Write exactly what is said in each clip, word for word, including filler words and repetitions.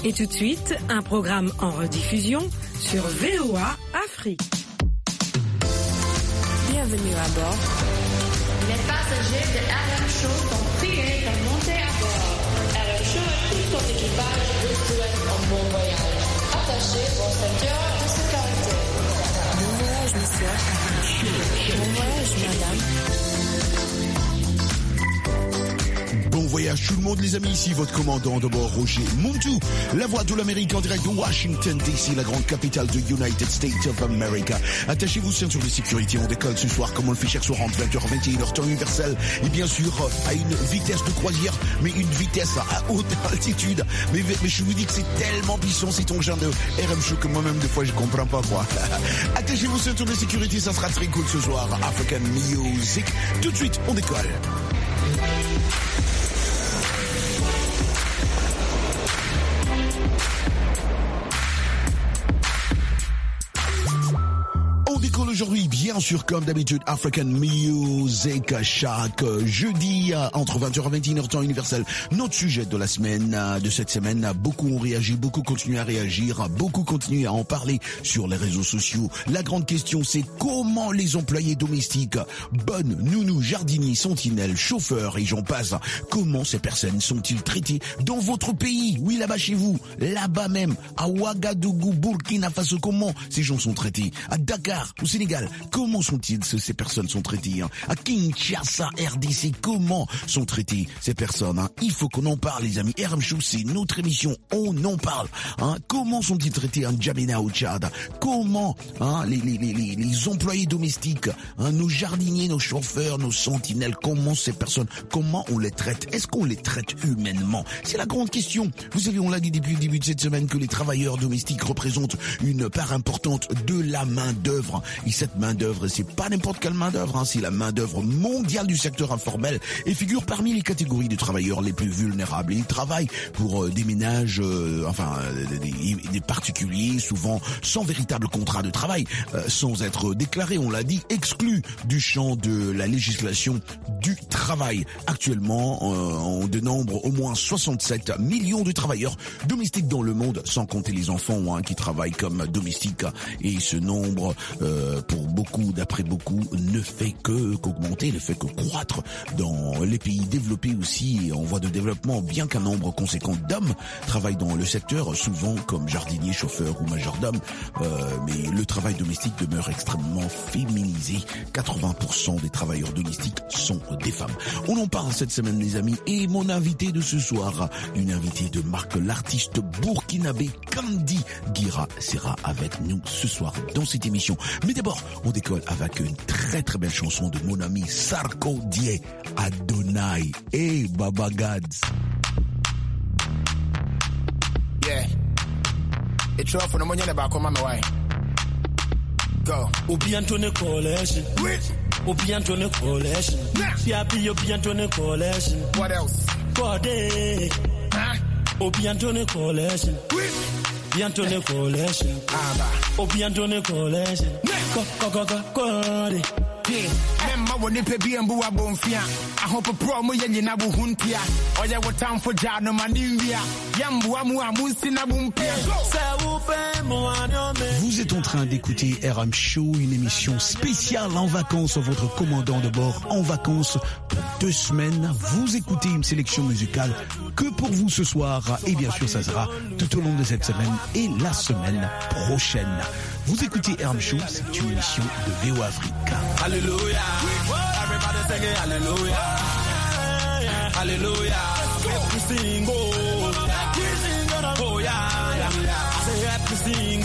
Et tout de suite, un programme en rediffusion sur V O A Afrique. Bienvenue à bord. Les passagers de R M Show sont priés de monter à bord. R M Show et tout son équipage vous souhaitent un bon voyage. Attachez vos ceintures de sécurité. Bon voyage, monsieur. Bon voyage, madame. Bon voyage tout le monde les amis, ici votre commandant de bord Roger Muntu, la voix de l'Amérique en direct de Washington D C, la grande capitale de United States of America. Attachez-vous ceinture de sécurité, on décolle ce soir comme on le fait chaque soir entre vingt heures vingt et une heures temps universel et bien sûr à une vitesse de croisière, mais une vitesse à haute altitude. Mais, mais je vous dis que c'est tellement puissant cet engin de R M Show que moi-même des fois je comprends pas quoi. Attachez-vous ceinture de sécurité, ça sera très cool ce soir. African Music, tout de suite on décolle. Aujourd'hui, bien sûr, comme d'habitude, African Music chaque jeudi entre vingt heures et vingt et une heures temps universel. Notre sujet de la semaine, de cette semaine, beaucoup ont réagi, beaucoup continuent à réagir, beaucoup continuent à en parler sur les réseaux sociaux. La grande question, c'est comment les employés domestiques, bonnes, nounous, jardiniers, sentinelles, chauffeurs et j'en passe, comment ces personnes sont-ils traitées dans votre pays? Oui, là-bas chez vous, là-bas même, à Ouagadougou, Burkina Faso, comment ces gens sont traités? À Dakar, au Sénégal, comment sont-ils, ces personnes sont traitées hein? À Kinshasa, R D C, comment sont traitées ces personnes hein? Il faut qu'on en parle les amis. R M Show, c'est notre émission, on en parle hein? Comment sont-ils traités en Djamena au Tchad? Comment hein, les, les, les, les, les employés domestiques, hein, nos jardiniers, nos chauffeurs, nos sentinelles, comment ces personnes, comment on les traite? Est-ce qu'on les traite humainement? C'est la grande question. Vous savez, on l'a dit depuis le début de cette semaine que les travailleurs domestiques représentent une part importante de la main d'œuvre. Et cette main d'œuvre, c'est pas n'importe quelle main d'œuvre, hein, c'est la main d'œuvre mondiale du secteur informel et figure parmi les catégories de travailleurs les plus vulnérables. Ils travaillent pour euh, des ménages, euh, enfin euh, des, des particuliers, souvent sans véritable contrat de travail, euh, sans être déclarés, on l'a dit, exclus du champ de la législation du travail. Actuellement, euh, on dénombre au moins soixante-sept millions de travailleurs domestiques dans le monde, sans compter les enfants hein, qui travaillent comme domestiques. Et ce nombre Euh, pour beaucoup, d'après beaucoup, ne fait que qu'augmenter, ne fait que croître dans les pays développés aussi en voie de développement, bien qu'un nombre conséquent d'hommes travaillent dans le secteur, souvent comme jardiniers, chauffeurs ou majordomes, euh, mais le travail domestique demeure extrêmement féminisé. quatre-vingts pour cent des travailleurs domestiques sont des femmes. On en parle cette semaine les amis, et mon invité de ce soir, une invitée de marque, l'artiste burkinabé Kandi Gira sera avec nous ce soir dans cette émission. Mais d'abord, on décolle avec une très très belle chanson de mon ami Sarkodie Adonai. Hey, Baba Gads. Yeah. It's off for the money about come on my way. Go. Obi Antone Coalition. Obi Antone Coalition. Piapi Obi Antone Coalition. What else? Bode. Huh? Obi Antone Coalition. Obi Antone Coalition. Obi Antone Coalition. Go go go go go. Memma woni pe bi embu abonfia ahopo pro mo yenyi na buhuntia oye wo time for jano manivia yambu amu amusi na bumpia. Vous êtes en train d'écouter R M Show, une émission spéciale en vacances, votre commandant de bord en vacances pour deux semaines. Vous écoutez une sélection musicale que pour vous ce soir et bien sûr ça sera tout au long de cette semaine et la semaine prochaine. Vous écoutez R M Show, c'est une émission de V O A Afrique. Hallelujah, everybody sing it, hallelujah, hallelujah, let me sing, oh, oh yeah, yeah, say let me sing, oh,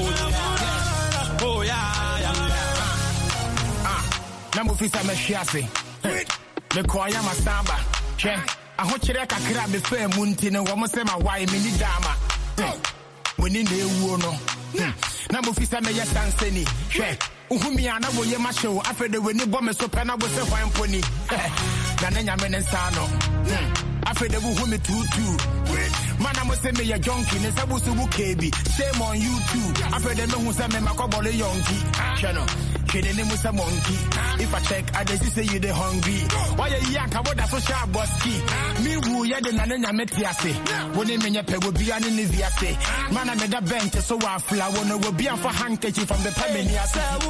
oh yeah, yeah. Ah, na mo fisa me hwiase, me koya masamba, che, aho kire kakra be fa mu nti ne wo mo se ma wai me ni dama, woni na ewu no, na mo fisa me yesanseni, hwe. Uhumia na boye ma show afede weni bo me so pe na bo se hwan poni na na nyame ne nsa no afede bu humi tutu mana mo se me ya jonki ne sabu su bu kebi shame on YouTube afede me hu se me makobole yonki chano kede ne musa monkey if I check I dey say you dey hungry why you yank about that social bossy me who yeah, the Nana Metiase. When in your pay will be an Inviase. Man, I made a bench so I flower will be for handkerchief from the Pamania.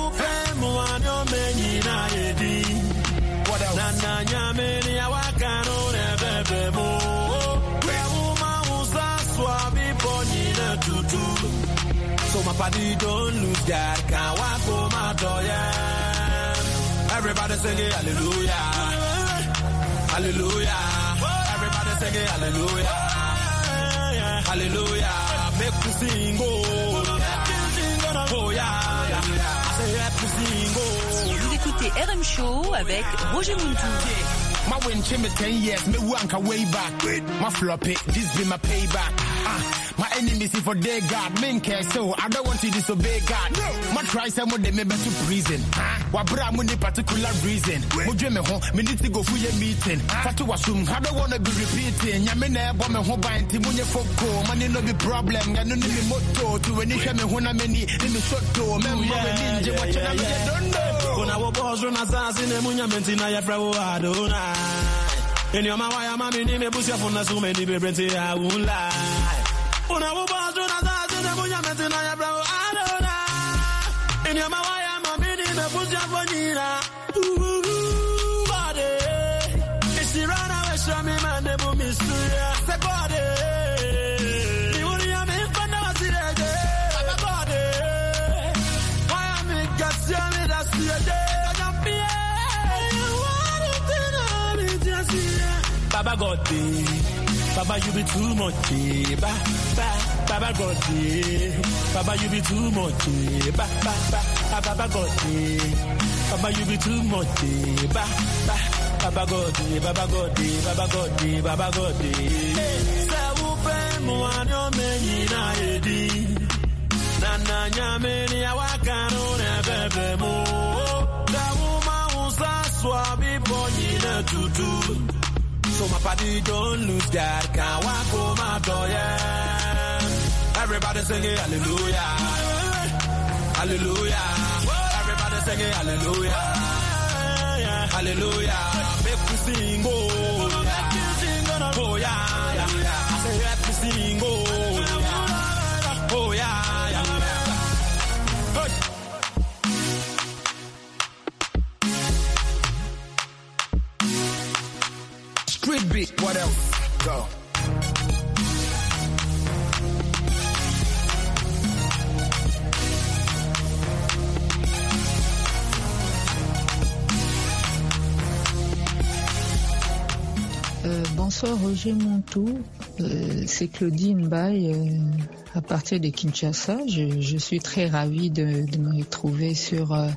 What else? Nana Yamini, I can't ever so my party don't lose that. Can't walk home my door, yeah. Everybody sing it, hallelujah, hallelujah. Everybody sing it, hallelujah, hallelujah. Make me sing, oh, oh yeah, yeah. I say let me sing, oh. Vous écoutez R M Show avec Roger Muntou. My win chimney ten years, me wank way back. My floppy, this be my payback. Ah, my enemies if for their God, men care so I don't want to disobey God. No. My try some of them me to prison. Ah, what bra money particular reason. Mo dream me home, me need to go for your meeting. Ah, to assume I don't want to be repeating. Ya me never me home by team when you folk go. Money no be problem. Ya no need me motto to any shame me hona me ni me shot to. Me mo ninja watch na me don't know. When I was born on assassin e munya mentina ya frawo adona. In your mama, mammy, name push up on the so many baby, I won't lie. When I was born, I was in the Munya Mentina, bro, I don't know. In your mama, mammy, name push up on Nina. Ooh, body. If she run away, show me, man, they will miss you. Say, body. The only I'm in front of us today. I'm a body. Why am I got you? That's the day. Baba God, Baba you be too much, ba ba. Baba God, Baba you be too much, ba ba ba. Baba God, Baba you be too much, ba ba. Baba God, Baba God, Baba God, Baba God. Say who pay mo anyo me na edi. Na na nyame ni awakano na bebe mo. Da uma usa swabi boni na tutu. So my body don't lose God, can't walk home my door, yeah. Everybody sing it, hallelujah, hallelujah. Everybody sing it, hallelujah, hallelujah. Make me sing, oh, yeah. Oh yeah, yeah. I say let me sing, oh, yeah. Oh yeah, yeah. Good. Street beat, what else? Go. Euh, bonsoir Roger Muntou, euh, c'est Claudine Baye euh, à partir de Kinshasa. Je, je suis très ravie de, de me retrouver sur euh,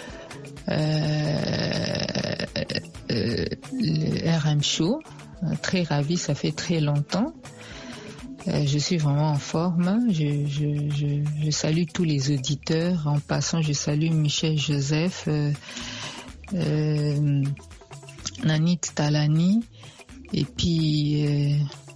euh, euh, le R M Show. Euh, très ravie, ça fait très longtemps. Euh, je suis vraiment en forme. Je, je, je, je salue tous les auditeurs. En passant, je salue Michel Joseph, euh, euh, Nanit Talani, et puis euh,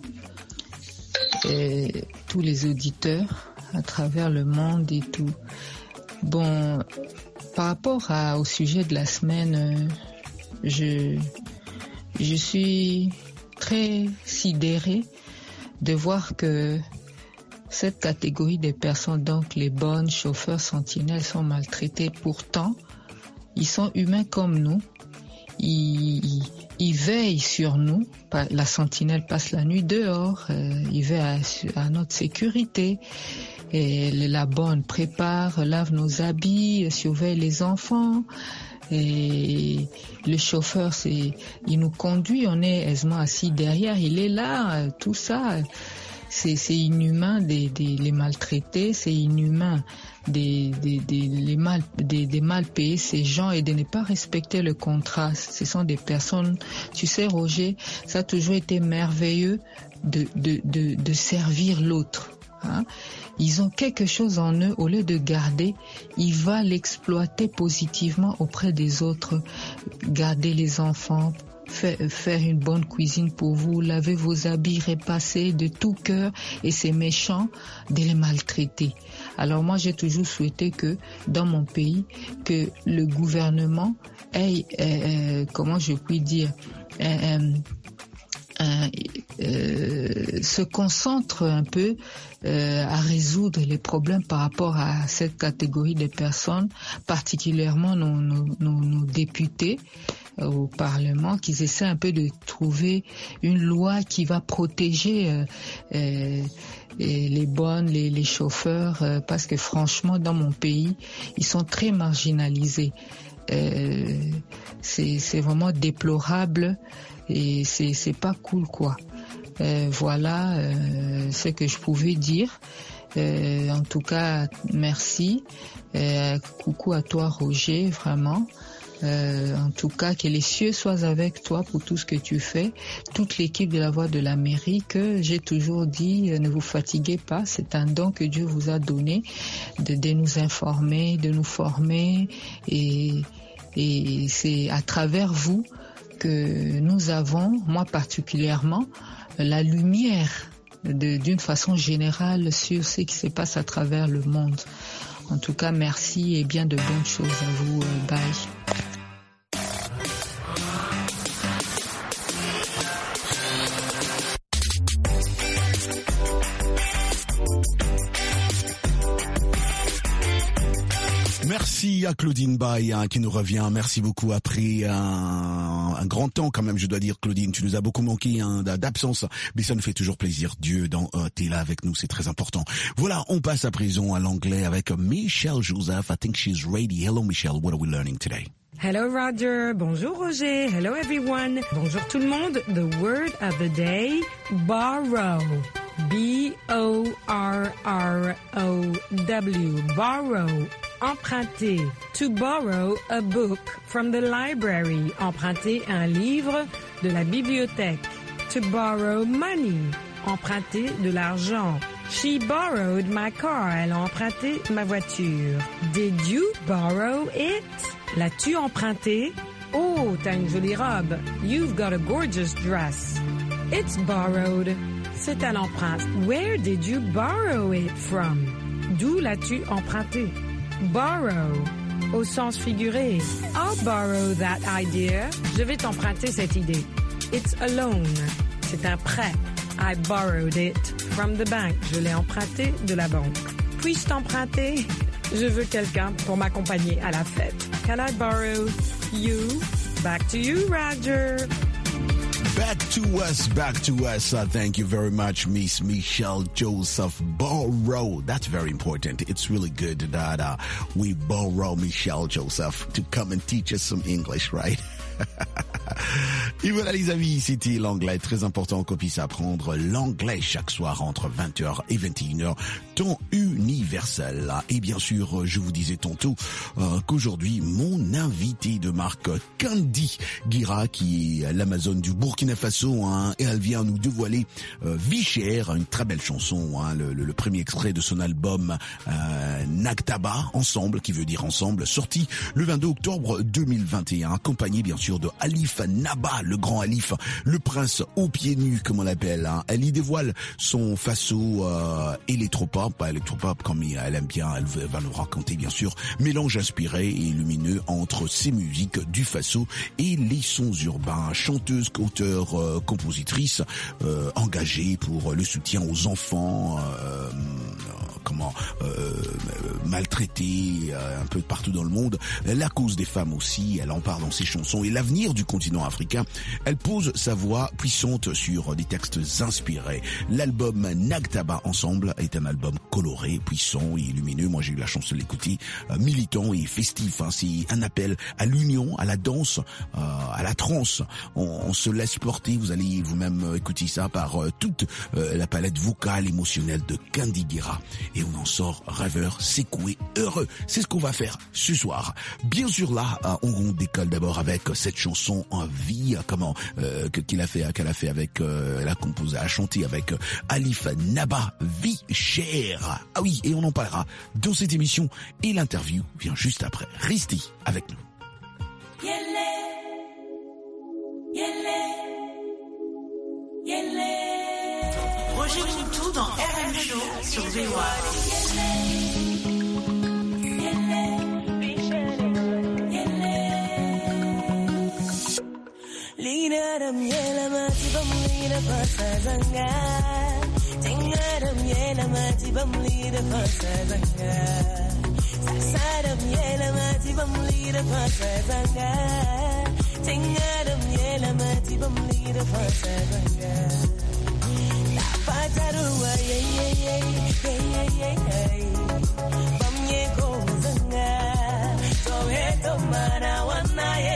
euh, tous les auditeurs à travers le monde et tout. Bon, par rapport à, au sujet de la semaine, euh, je, je suis très sidérée de voir que cette catégorie de personnes, donc les bonnes chauffeurs sentinelles, sont maltraités. Pourtant, ils sont humains comme nous. Ils, ils, ils veillent sur nous. La sentinelle passe la nuit dehors. Euh, ils veillent à, à notre sécurité. Et la bonne prépare, lave nos habits, surveille les enfants. Et le chauffeur, c'est, il nous conduit, on est aisément assis derrière, il est là, tout ça. C'est, c'est inhumain de, de les maltraiter, c'est inhumain de, de, de, les mal, de, de mal payer ces gens et de ne pas respecter le contrat. Ce sont des personnes, tu sais Roger, ça a toujours été merveilleux de, de, de, de servir l'autre. Hein? Ils ont quelque chose en eux, au lieu de garder, ils vont l'exploiter positivement auprès des autres. Garder les enfants, faire, faire une bonne cuisine pour vous, laver vos habits, repasser de tout cœur, et c'est méchant de les maltraiter. Alors moi j'ai toujours souhaité que dans mon pays, que le gouvernement ait, euh, comment je puis dire, euh, euh, euh, se concentre un peu euh, à résoudre les problèmes par rapport à cette catégorie de personnes, particulièrement nos, nos, nos, nos députés euh, au Parlement, qu'ils essaient un peu de trouver une loi qui va protéger euh, euh, les bonnes, les, les chauffeurs, euh, parce que franchement, dans mon pays, ils sont très marginalisés. Euh, c'est, c'est vraiment déplorable et c'est, c'est pas cool, quoi. Euh, voilà euh, ce que je pouvais dire. Euh, en tout cas, merci. Euh, coucou à toi, Roger, vraiment. Euh, en tout cas, que les cieux soient avec toi pour tout ce que tu fais. Toute l'équipe de la Voix de l'Amérique, j'ai toujours dit, ne vous fatiguez pas. C'est un don que Dieu vous a donné de, de nous informer, de nous former. Et, et c'est à travers vous que nous avons, moi particulièrement, la lumière de, d'une façon générale sur ce qui se passe à travers le monde. En tout cas, merci et bien de bonnes choses à vous. Bye. Merci à Claudine Bay hein, qui nous revient. Merci beaucoup après un, un grand temps quand même, je dois dire, Claudine. Tu nous as beaucoup manqué hein, d'absence, mais ça nous fait toujours plaisir. Dieu, dans, euh, t'es là avec nous, c'est très important. Voilà, on passe à présent à l'anglais avec Michelle Joseph. I think she's ready. Hello Michelle, what are we learning today? Hello Roger, bonjour Roger, hello everyone. Bonjour tout le monde. The word of the day, borrow. B O R R O W, borrow, emprunter. To borrow a book from the library, emprunter un livre de la bibliothèque. To borrow money, emprunter de l'argent. She borrowed my car, elle a emprunté ma voiture. Did you borrow it? L'as-tu emprunté? Oh, t'as une jolie robe. You've got a gorgeous dress. It's borrowed. C'est à l'emprunt. Where did you borrow it from? D'où l'as-tu emprunté? Borrow, au sens figuré. I'll borrow that idea. Je vais t'emprunter cette idée. It's a loan. C'est un prêt. I borrowed it from the bank. Je l'ai emprunté de la banque. Puis-je t'emprunter? Je veux quelqu'un pour m'accompagner à la fête. Can I borrow you? Back to you, Roger. Back to us, back to us. Uh, thank you very much, Miss Michelle Joseph. Borrow. That's very important. It's really good that uh, we borrow Michelle Joseph to come and teach us some English, right? Et voilà les amis, c'était l'anglais, très important qu'on puisse apprendre l'anglais chaque soir entre vingt heures et vingt et une heures, temps universel. Et bien sûr, je vous disais tantôt euh, qu'aujourd'hui, mon invité de marque, Kandi Guira, qui est l'Amazone du Burkina Faso, hein, et elle vient nous dévoiler euh, Vie chère, une très belle chanson, hein, le, le, le premier extrait de son album euh, Nagtaba, Ensemble, qui veut dire ensemble, sorti le vingt-deux octobre deux mille vingt et un, accompagné bien sûr de Alif Naba, le grand Alif, le prince aux pieds nus, comme on l'appelle. Hein. Elle y dévoile son faso euh, électropop, pas électropop comme elle aime bien, elle va nous raconter bien sûr, mélange inspiré et lumineux entre ses musiques du faso et les sons urbains. Chanteuse, auteure, euh, compositrice, euh, engagée pour le soutien aux enfants, euh, comment euh, maltraités euh, un peu partout dans le monde, la cause des femmes aussi, elle en parle dans ses chansons et l'avenir du continent africain. Elle pose sa voix puissante sur des textes inspirés. L'album Nagtaba Ensemble est un album coloré, puissant et lumineux. Moi j'ai eu la chance de l'écouter, euh, militant et festif. Hein. C'est un appel à l'union, à la danse, euh, à la trance. On, on se laisse porter, vous allez vous-même écouter ça par euh, toute euh, la palette vocale, émotionnelle de Kandi Guira. Et on en sort rêveur, secoué, heureux. C'est ce qu'on va faire ce soir. Bien sûr là, on décolle d'abord avec cette chanson en vie, comment euh, qu'il a fait, qu'elle a fait avec, euh, elle a composé, a chanté avec Alif Naba, Vie chère. Ah oui, et on en parlera dans cette émission et l'interview vient juste après. Restez avec nous. Yelle, yelle, yelle. Roger Moutou dans R M Show sur V O A. Leader Tingaram yela mati bamlida pasazanga. Tingaram yela mati bamlida pasazanga. Sasaram yela mati bamlida pasazanga. Tingaram yela mati bamlida pasazanga. La patarua ye ye ye ye ye ye ye. Bamye ko zanga. To eto mana wana ye.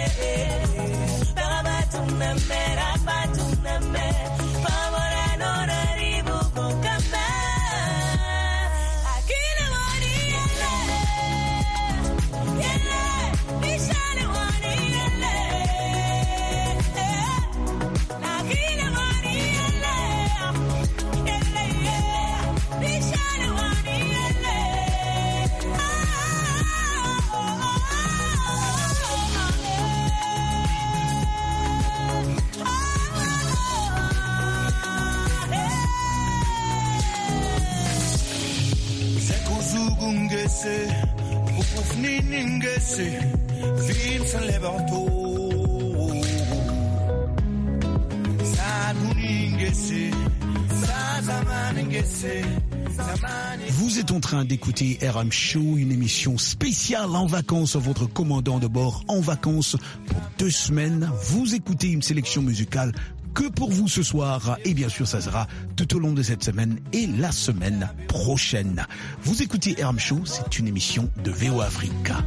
Vous êtes en train d'écouter R M Show, une émission spéciale en vacances. Votre commandant de bord en vacances pour deux semaines. Vous écoutez une sélection musicale que pour vous ce soir. Et bien sûr, ça sera tout au long de cette semaine et la semaine prochaine. Vous écoutez R M Show, c'est une émission de V O Africa.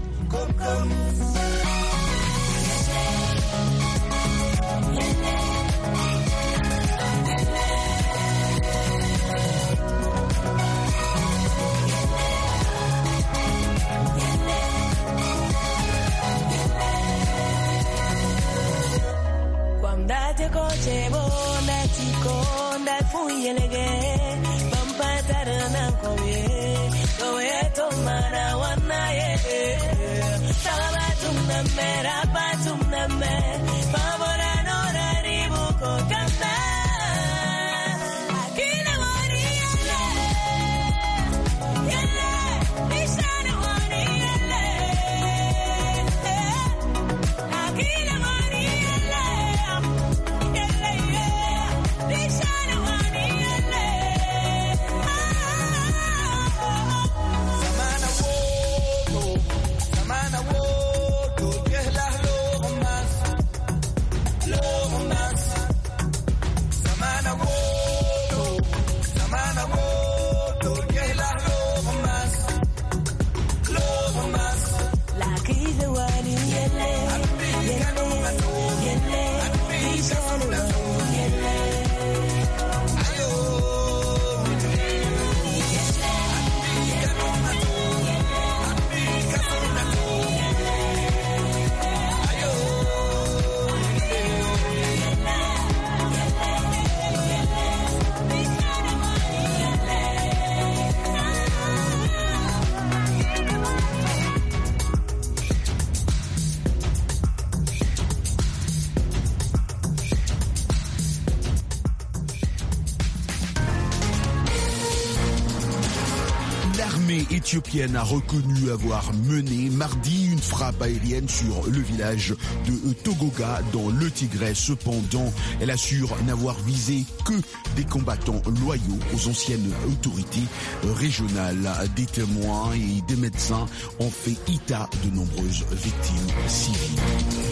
Éthiopienne a reconnu avoir mené mardi une frappe aérienne sur le village de Togoga dans le Tigray. Cependant, elle assure n'avoir visé que des combattants loyaux aux anciennes autorités régionales. Des témoins et des médecins ont fait état de nombreuses victimes civiles.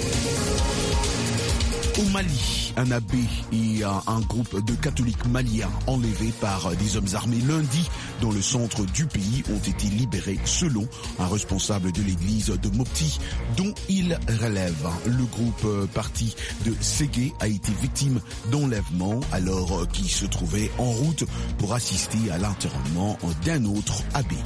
Au Mali, un abbé et un groupe de catholiques maliens enlevés par des hommes armés lundi dans le centre du pays ont été libérés selon un responsable de l'église de Mopti dont il relève. Le groupe parti de Ségué a été victime d'enlèvement alors qu'il se trouvait en route pour assister à l'enterrement d'un autre abbé.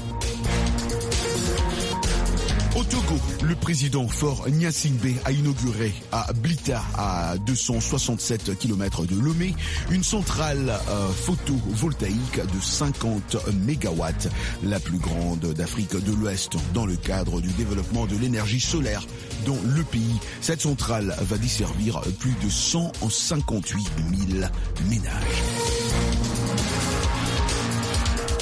Au Togo, le président Faure Gnassingbé a inauguré à Blita, à deux cent soixante-sept kilomètres de Lomé, une centrale euh, photovoltaïque de cinquante mégawatts, la plus grande d'Afrique de l'Ouest, dans le cadre du développement de l'énergie solaire dans le pays. Cette centrale va desservir plus de cent cinquante-huit mille ménages.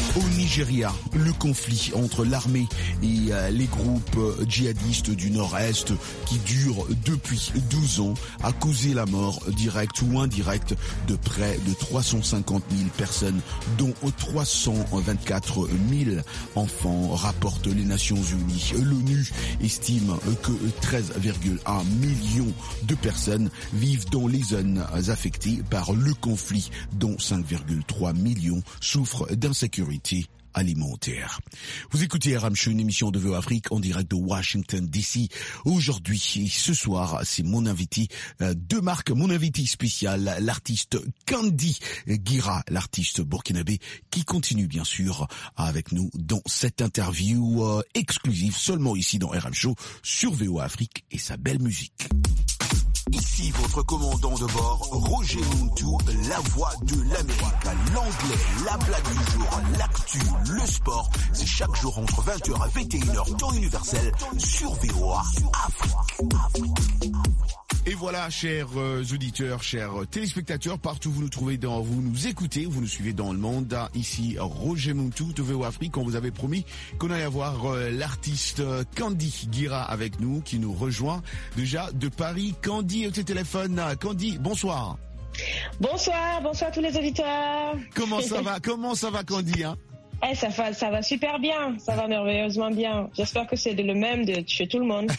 Au Nigeria, le conflit entre l'armée et euh, les groupes euh, djihadistes du Nord-Est qui dure depuis douze ans a causé la mort directe ou indirecte de près de trois cent cinquante mille personnes, dont trois cent vingt-quatre mille enfants, rapportent les Nations Unies. L'ONU estime que treize virgule un millions de personnes vivent dans les zones affectées par le conflit, dont cinq virgule trois millions souffrent d'insécurité alimentaire. Vous écoutez R M Show, une émission de V O Afrique en direct de Washington D C. Aujourd'hui, ce soir, c'est mon invité euh, de marque, mon invité spécial, l'artiste Kandi Guira, l'artiste burkinabé, qui continue bien sûr avec nous dans cette interview euh, exclusive seulement ici dans R M Show sur V O Afrique et sa belle musique. Ici votre commandant de bord, Roger Muntu, la voix de l'Amérique, l'anglais, la blague du jour, l'actu, le sport. C'est chaque jour entre vingt heures et vingt et une heures, temps universel, sur V O A Afrique. Et voilà, chers euh, auditeurs, chers téléspectateurs, partout vous nous trouvez, dans, vous nous écoutez, vous nous suivez dans le monde. Ici, Roger Muntu de V O Afrique. On vous avait promis qu'on allait avoir euh, l'artiste Kandi Guira avec nous, qui nous rejoint déjà de Paris. Kandi au téléphone. Kandi, bonsoir. Bonsoir, bonsoir à tous les auditeurs. Comment ça va? Comment ça va, Kandi, hein? Eh, ça va, ça va super bien, ça va merveilleusement bien. J'espère que c'est de le même de chez tout le monde.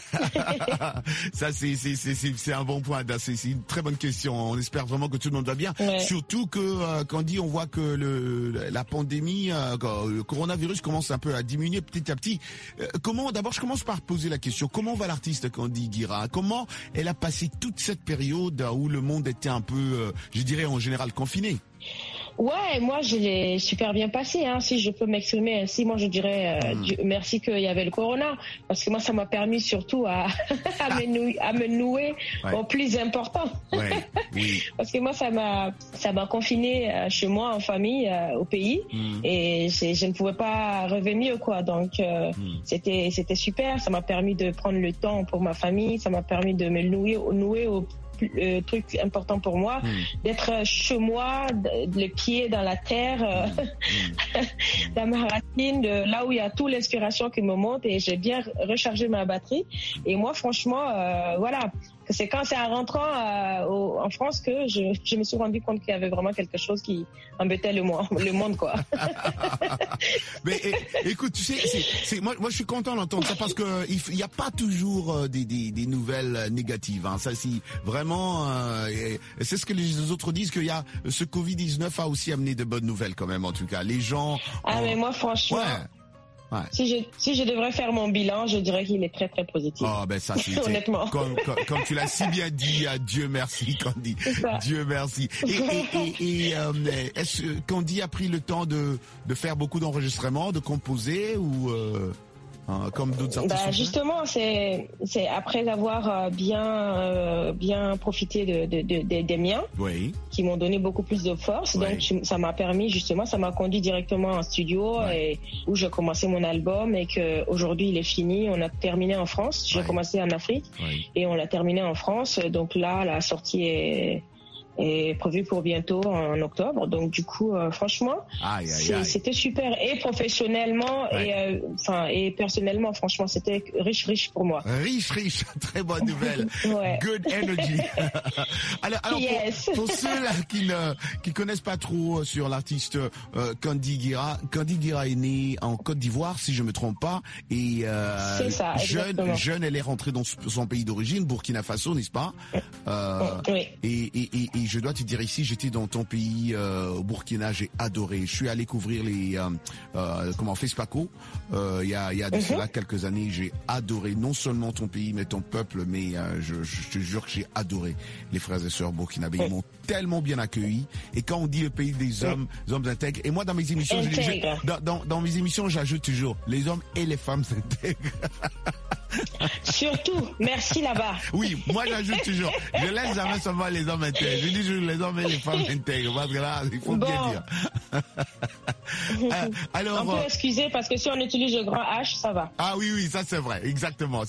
Ça, c'est, c'est, c'est, c'est, c'est un bon point. C'est, c'est une très bonne question. On espère vraiment que tout le monde va bien. Ouais. Surtout que, euh, quand on dit, on voit que le, la pandémie, euh, le coronavirus commence un peu à diminuer petit à petit. Euh, comment, d'abord, je commence par poser la question. Comment va l'artiste Kandi Guira? Comment elle a passé toute cette période où le monde était un peu, euh, je dirais, en général confiné? Ouais, moi je l'ai super bien passé, hein. Si je peux m'exprimer ainsi, moi je dirais euh, mmh. Dieu, merci qu'il y avait le corona, parce que moi ça m'a permis surtout à, à, me, nouer, à me nouer ouais. au plus important. Ouais. Oui. Parce que moi ça m'a ça m'a confiné euh, chez moi en famille euh, au pays mmh. et je ne pouvais pas revenir quoi. Donc euh, mmh. c'était c'était super, ça m'a permis de prendre le temps pour ma famille, ça m'a permis de me nouer nouer au le truc important pour moi, mmh. d'être chez moi, les pieds dans la terre, euh, mmh. dans ma racine, de là où il y a toute l'inspiration qui me monte, et j'ai bien rechargé ma batterie. Et moi, franchement, euh, voilà, c'est quand c'est en rentrant euh, au, en France que je, je me suis rendu compte qu'il y avait vraiment quelque chose qui embêtait le monde, le monde quoi. Mais é, écoute, tu sais, c'est, c'est, moi, moi je suis content d'entendre ça parce que il n'y a pas toujours euh, des, des, des nouvelles négatives. Hein. Ça, c'est vraiment, euh, c'est ce que les autres disent, qu'il y a ce covid dix-neuf a aussi amené de bonnes nouvelles quand même. En tout cas, les gens. Ah euh, mais moi franchement. Ouais. Ouais. Si je si je devrais faire mon bilan, je dirais qu'il est très très positif. Oh ben ça c'est honnêtement. Comme, comme, comme tu l'as si bien dit, uh, Dieu merci Kandi. Dieu merci. Et, et, et, et euh, est-ce que Kandi a pris le temps de de faire beaucoup d'enregistrements, de composer ou euh... comme d'autres artistes? Bah justement, c'est c'est après avoir bien euh, bien profité de, de, de, de des miens, oui. qui m'ont donné beaucoup plus de force. Oui. Donc ça m'a permis justement, ça m'a conduit directement en studio, oui. et où j'ai commencé mon album, et que aujourd'hui il est fini. On a terminé en France. J'ai oui. commencé en Afrique, oui. et on l'a terminé en France. Donc là, la sortie est est prévu pour bientôt en octobre. Donc du coup, euh, franchement, aïe, aïe, aïe. c'était super, et professionnellement ouais. et enfin euh, et personnellement, franchement, c'était riche, riche pour moi. Riche, riche, très bonne nouvelle. Ouais. Good energy. alors, alors yes. pour, pour ceux là qui ne qui connaissent pas trop sur l'artiste euh, Kandi Guira, Kandi Guira est née en Côte d'Ivoire, si je me trompe pas, et euh, c'est ça, jeune, jeune, elle est rentrée dans son pays d'origine, Burkina Faso, n'est-ce pas? euh, oui. Et, et, et, et je dois te dire ici, j'étais dans ton pays, euh, au Burkina, j'ai adoré. Je suis allé couvrir les, euh, euh, comment, FESPACO, euh, il y a, il y a de mm-hmm. cela quelques années. J'ai adoré non seulement ton pays, mais ton peuple, mais euh, je, je te jure que j'ai adoré les frères et sœurs burkinabés. Ils m'ont tellement bien accueilli. Et quand on dit le pays des hommes, des hommes intègres, et moi dans mes émissions, je, je, dans, dans, dans mes émissions, j'ajoute toujours les hommes et les femmes intègres. Surtout, merci là-bas. Oui, moi j'ajoute toujours. Je laisse jamais seulement les hommes intègres. Je dis toujours les hommes et les femmes intègres. Parce que là, il faut bon. bien dire. Euh, alors, on peut excuser parce que si on utilise le grand H, ça va. Ah oui, oui, ça c'est vrai, exactement.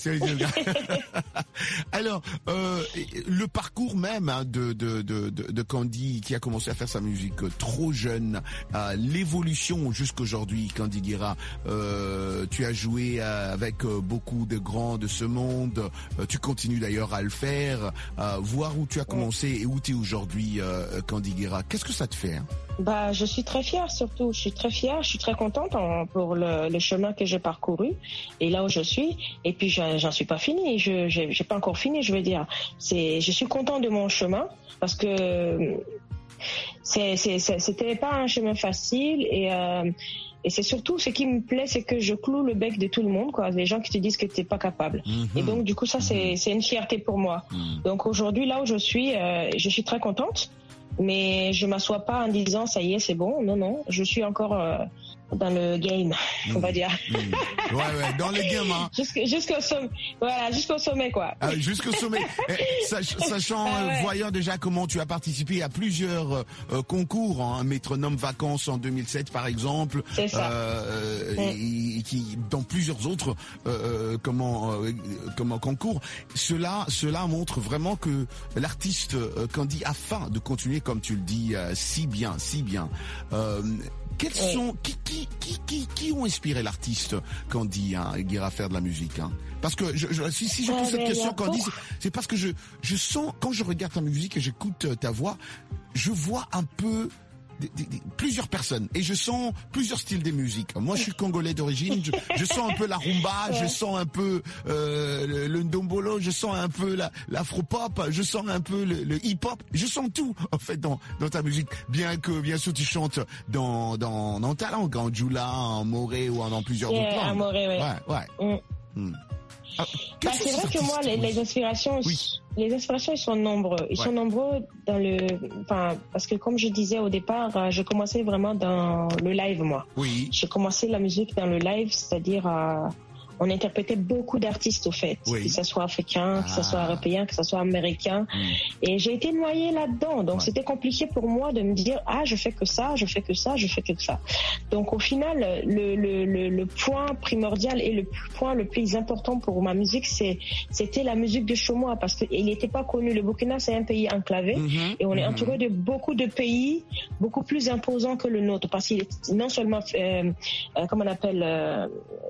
Alors, euh, le parcours même hein, de, de, de, de Candy qui a commencé à faire sa musique trop jeune, euh, l'évolution jusqu'aujourd'hui, Candy Guerra, euh, tu as joué avec beaucoup de grands de ce monde, euh, tu continues d'ailleurs à le faire, euh, voir où tu as commencé et où tu es aujourd'hui, euh, Candy Guerra, qu'est-ce que ça te fait hein? Bah, je suis très fière surtout. Je suis très fière. Je suis très contente en, pour le, le chemin que j'ai parcouru et là où je suis. Et puis, j'en, j'en suis pas finie. Je, j'ai, j'ai pas encore fini. Je veux dire, c'est, je suis contente de mon chemin parce que c'est, c'est, c'est c'était pas un chemin facile et. Euh, Et c'est surtout ce qui me plaît, c'est que je cloue le bec de tout le monde, quoi. Les gens qui te disent que t'es pas capable. Mm-hmm. Et donc du coup, ça c'est, c'est une fierté pour moi. Mm. Donc aujourd'hui, là où je suis, euh, je suis très contente. Mais je m'assois pas en disant ça y est, c'est bon. Non, non, je suis encore euh, dans le game, on va dire. Mmh. Mmh. Ouais, ouais, dans le game, hein. Jusque, jusqu'au sommet, voilà, jusqu'au sommet, quoi. Ah, jusqu'au sommet. Eh, sach, sachant, ah, ouais. euh, voyant déjà comment tu as participé à plusieurs euh, concours, hein, Métronome Vacances en deux mille sept, par exemple. C'est ça. Euh, mmh. et, et qui, dans plusieurs autres, euh, comment, euh, comment concours. Cela, cela montre vraiment que l'artiste euh, Candy a faim de continuer, comme tu le dis, euh, si bien, si bien. Euh, Quels oui. sont qui qui qui qui qui ont inspiré l'artiste Candy hein, Guerra à faire de la musique hein? Parce que je, je, si si je pose ouais, cette question Candy, c'est, c'est parce que je je sens quand je regarde ta musique et j'écoute ta voix, je vois un peu Des, des, des, plusieurs personnes et je sens plusieurs styles de musique. Moi, je suis congolais d'origine. Je, je sens un peu la rumba, ouais. je sens un peu euh, le, le ndombolo, je sens un peu la, l'afro-pop, je sens un peu le, le hip-hop. Je sens tout en fait dans dans ta musique. Bien que bien sûr tu chantes dans dans dans ta langue, en djoula, en moré ou en dans plusieurs yeah, autres langues. En moré, ouais. Ouais, ouais. Mm. Mm. Ah, bah, c'est vrai que moi, les, les inspirations, oui. les inspirations, ils sont nombreux. Ils ouais. sont nombreux dans le, enfin, parce que comme je disais au départ, je commençais vraiment dans le live, moi. Oui. J'ai commencé la musique dans le live, c'est-à-dire à, on interprétait beaucoup d'artistes au fait, oui. que ce soit africain, ah. que ce soit européen, que ce soit américain. Mm. Et j'ai été noyée là-dedans. Donc ouais. c'était compliqué pour moi de me dire, ah, je fais que ça, je fais que ça, je fais que ça. Donc au final, le, le, le, le point primordial et le point le plus important pour ma musique, c'est, c'était la musique de Chomois parce qu'il n'était pas connu. Le Burkina, c'est un pays enclavé mm-hmm. et on est mm-hmm. entouré de beaucoup de pays beaucoup plus imposants que le nôtre parce qu'il est non seulement, euh, euh, comment on appelle, euh,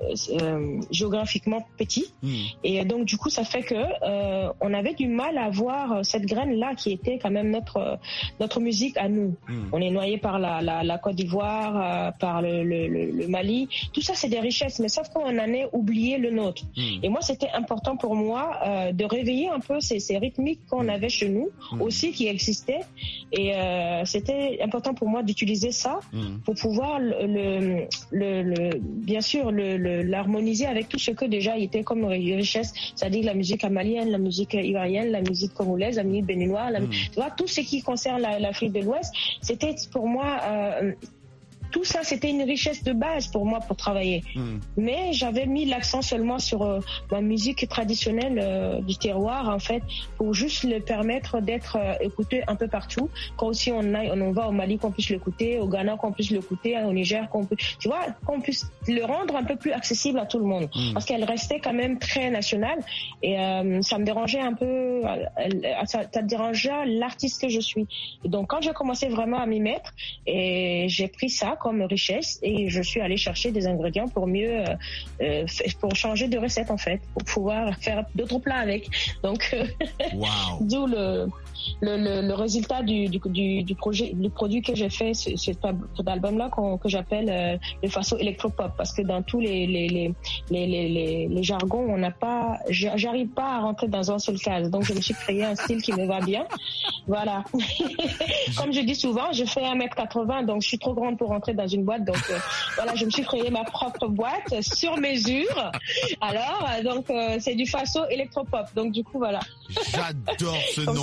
euh, géographiquement petit mmh. et donc du coup ça fait que euh, on avait du mal à voir cette graine là qui était quand même notre notre musique à nous. Mmh. On est noyé par la la, la Côte d'Ivoire, euh, par le, le, le, le Mali, tout ça c'est des richesses mais sauf qu'on en a oublié le nôtre. Mmh. Et moi c'était important pour moi euh, de réveiller un peu ces, ces rythmiques qu'on avait chez nous mmh. aussi qui existaient et euh, c'était important pour moi d'utiliser ça mmh. pour pouvoir le, le, le, le bien sûr le, le, l'harmoniser avec tout ce que déjà il était comme richesse, c'est-à-dire la musique malienne, la musique ivoirienne, la musique congolaise, la musique béninoise, la, mmh. tu vois, tout ce qui concerne la, l'Afrique de l'Ouest, c'était pour moi euh, tout ça, c'était une richesse de base pour moi pour travailler. Mmh. Mais j'avais mis l'accent seulement sur euh, ma musique traditionnelle euh, du terroir, en fait, pour juste le permettre d'être euh, écouté un peu partout. Quand aussi on, a, on va au Mali, qu'on puisse l'écouter, au Ghana, qu'on puisse l'écouter, au Niger, qu'on peut, tu vois, qu'on puisse le rendre un peu plus accessible à tout le monde. Mmh. Parce qu'elle restait quand même très nationale. Et euh, ça me dérangeait un peu, ça, ça dérangeait l'artiste que je suis. Et donc quand j'ai commencé vraiment à m'y mettre, et j'ai pris ça comme richesse et je suis allée chercher des ingrédients pour mieux euh, pour changer de recette en fait, pour pouvoir faire d'autres plats avec. Donc euh, wow. d'où le le, le le résultat du du du, du projet du produit que j'ai fait, ce, cet album là que j'appelle euh, le façon électropop parce que dans tous les les les les les, les, les jargons on n'a pas j'arrive pas à rentrer dans un seul case, donc je me suis créé un style qui me va bien. Voilà. Comme je dis souvent, je fais un mètre quatre-vingts, donc je suis trop grande pour rentrer dans une boîte, donc euh, voilà, je me suis créé ma propre boîte sur mesure. Alors, euh, donc euh, c'est du faso électropop, donc du coup voilà. J'adore ce Comme nom. Ça, elle est posée.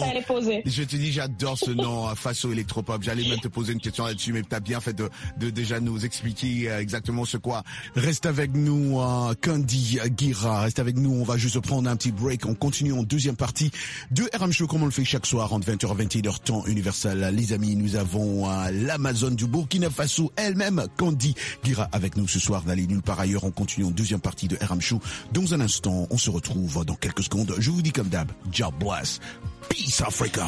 pouvez. Je te dis, j'adore ce nom, Faso Electropop. J'allais même te poser une question là-dessus, mais t'as bien fait de, de déjà nous expliquer exactement ce quoi. Reste avec nous, uh, Candy Guira. Reste avec nous. On va juste prendre un petit break. On continue en deuxième partie de R M Show, comme on le fait chaque soir entre vingt heures et vingt et une heures temps universel. Les amis, nous avons uh, l'Amazone du Burkina Faso elle-même, Candy Guira, avec nous ce soir. N'allez nulle part ailleurs. On continue en deuxième partie de R M Show. Dans un instant, on se retrouve dans quelques secondes. Je vous dis comme d'hab, God bless. Peace Africa.